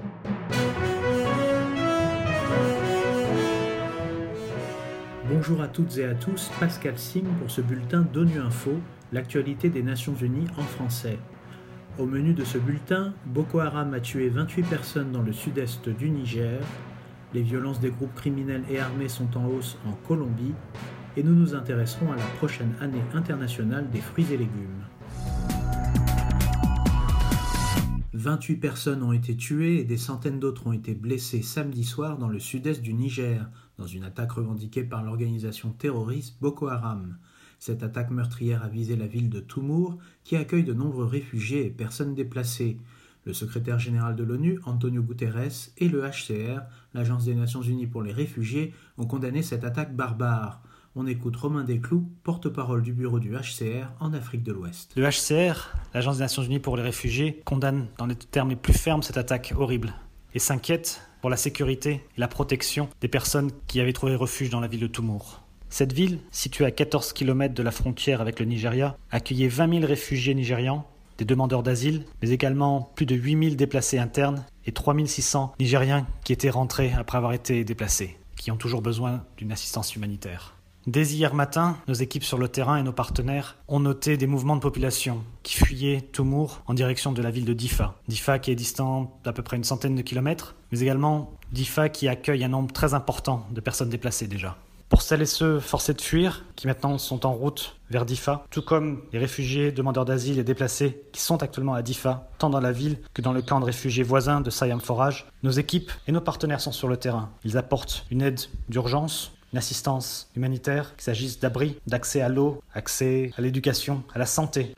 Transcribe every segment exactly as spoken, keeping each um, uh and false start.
Bonjour à toutes et à tous, Pascal Sim pour ce bulletin d'ONU Info, l'actualité des Nations Unies en français. Au menu de ce bulletin, Boko Haram a tué vingt-huit personnes dans le sud-est du Niger, les violences des groupes criminels et armés sont en hausse en Colombie, et nous nous intéresserons à la prochaine année internationale des fruits et légumes. vingt-huit personnes ont été tuées et des centaines d'autres ont été blessées samedi soir dans le sud-est du Niger, dans une attaque revendiquée par l'organisation terroriste Boko Haram. Cette attaque meurtrière a visé la ville de Toumour, qui accueille de nombreux réfugiés et personnes déplacées. Le secrétaire général de l'ONU, Antonio Guterres, et le H C R, l'Agence des Nations Unies pour les réfugiés, ont condamné cette attaque barbare. On écoute Romain Desclous, porte-parole du bureau du H C R en Afrique de l'Ouest. Le H C R, l'Agence des Nations Unies pour les réfugiés, condamne dans les termes les plus fermes cette attaque horrible et s'inquiète pour la sécurité et la protection des personnes qui avaient trouvé refuge dans la ville de Toumour. Cette ville, située à quatorze kilomètres de la frontière avec le Nigeria, accueillait vingt mille réfugiés nigérians, des demandeurs d'asile, mais également plus de huit mille déplacés internes et trois mille six cents Nigériens qui étaient rentrés après avoir été déplacés, qui ont toujours besoin d'une assistance humanitaire. Dès hier matin, nos équipes sur le terrain et nos partenaires ont noté des mouvements de population qui fuyaient Toumour en direction de la ville de Difa. Difa qui est distante d'à peu près une centaine de kilomètres, mais également Difa qui accueille un nombre très important de personnes déplacées déjà. Pour celles et ceux forcés de fuir, qui maintenant sont en route vers Difa, tout comme les réfugiés, demandeurs d'asile et déplacés qui sont actuellement à Difa, tant dans la ville que dans le camp de réfugiés voisins de Sayam Forage, nos équipes et nos partenaires sont sur le terrain. Ils apportent une aide d'urgence, une assistance humanitaire, qu'il s'agisse d'abri, d'accès à l'eau, accès à l'éducation, à la santé.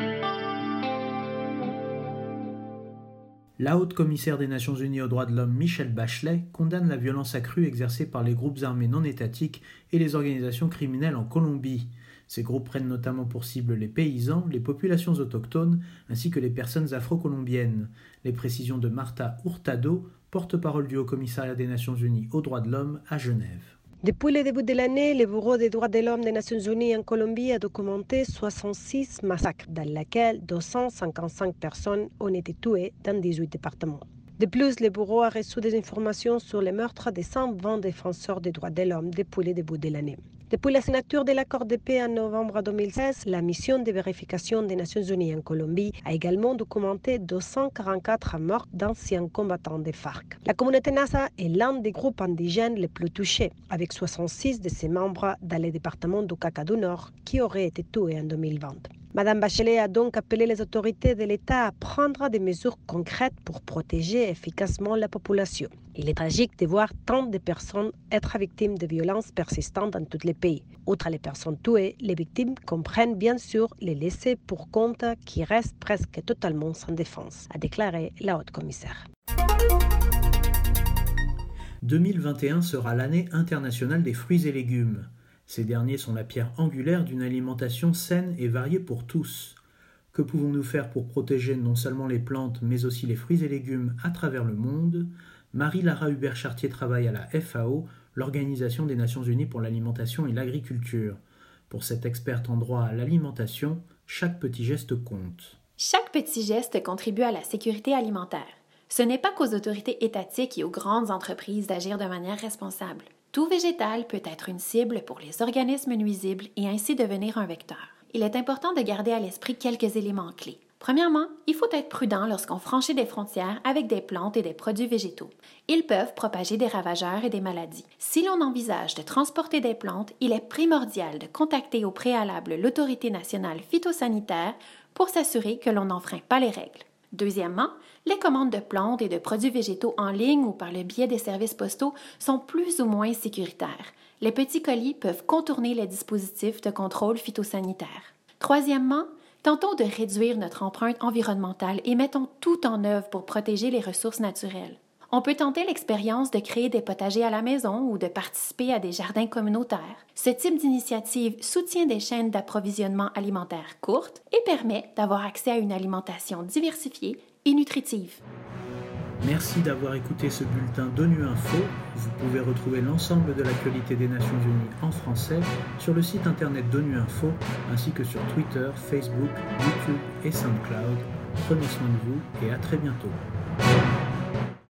La haute commissaire des Nations Unies aux droits de l'homme, Michelle Bachelet, condamne la violence accrue exercée par les groupes armés non étatiques et les organisations criminelles en Colombie. Ces groupes prennent notamment pour cible les paysans, les populations autochtones, ainsi que les personnes afro-colombiennes. Les précisions de Marta Hurtado, porte-parole du Haut-Commissariat des Nations Unies aux droits de l'homme à Genève. Depuis le début de l'année, le Bureau des droits de l'homme des Nations Unies en Colombie a documenté soixante-six massacres, dans lesquels deux cent cinquante-cinq personnes ont été tuées dans dix-huit départements. De plus, le Bureau a reçu des informations sur les meurtres de cent vingt défenseurs des droits de l'homme depuis le début de l'année. Depuis la signature de l'accord de paix en novembre deux mille seize, la mission de vérification des Nations Unies en Colombie a également documenté deux cent quarante-quatre morts d'anciens combattants des FARC. La communauté Nasa est l'un des groupes indigènes les plus touchés, avec soixante-six de ses membres dans le département du Cauca du Nord qui auraient été tués en deux mille vingt. Madame Bachelet a donc appelé les autorités de l'État à prendre des mesures concrètes pour protéger efficacement la population. Il est tragique de voir tant de personnes être victimes de violences persistantes dans tous les pays. Outre les personnes tuées, les victimes comprennent bien sûr les laissés pour compte qui restent presque totalement sans défense, a déclaré la haute commissaire. deux mille vingt et un sera l'année internationale des fruits et légumes. Ces derniers sont la pierre angulaire d'une alimentation saine et variée pour tous. Que pouvons-nous faire pour protéger non seulement les plantes, mais aussi les fruits et légumes à travers le monde ? Marie-Lara Hubert-Chartier travaille à la F A O, l'Organisation des Nations Unies pour l'alimentation et l'agriculture. Pour cette experte en droit à l'alimentation, chaque petit geste compte. Chaque petit geste contribue à la sécurité alimentaire. Ce n'est pas qu'aux autorités étatiques et aux grandes entreprises d'agir de manière responsable. Tout végétal peut être une cible pour les organismes nuisibles et ainsi devenir un vecteur. Il est important de garder à l'esprit quelques éléments clés. Premièrement, il faut être prudent lorsqu'on franchit des frontières avec des plantes et des produits végétaux. Ils peuvent propager des ravageurs et des maladies. Si l'on envisage de transporter des plantes, il est primordial de contacter au préalable l'autorité nationale phytosanitaire pour s'assurer que l'on n'enfreint pas les règles. Deuxièmement, les commandes de plantes et de produits végétaux en ligne ou par le biais des services postaux sont plus ou moins sécuritaires. Les petits colis peuvent contourner les dispositifs de contrôle phytosanitaire. Troisièmement, tentons de réduire notre empreinte environnementale et mettons tout en œuvre pour protéger les ressources naturelles. On peut tenter l'expérience de créer des potagers à la maison ou de participer à des jardins communautaires. Ce type d'initiative soutient des chaînes d'approvisionnement alimentaire courtes et permet d'avoir accès à une alimentation diversifiée et nutritive. Merci d'avoir écouté ce bulletin d'ONU Info. Vous pouvez retrouver l'ensemble de l'actualité des Nations Unies en français sur le site internet d'ONU Info ainsi que sur Twitter, Facebook, YouTube et SoundCloud. Prenez soin de vous et à très bientôt.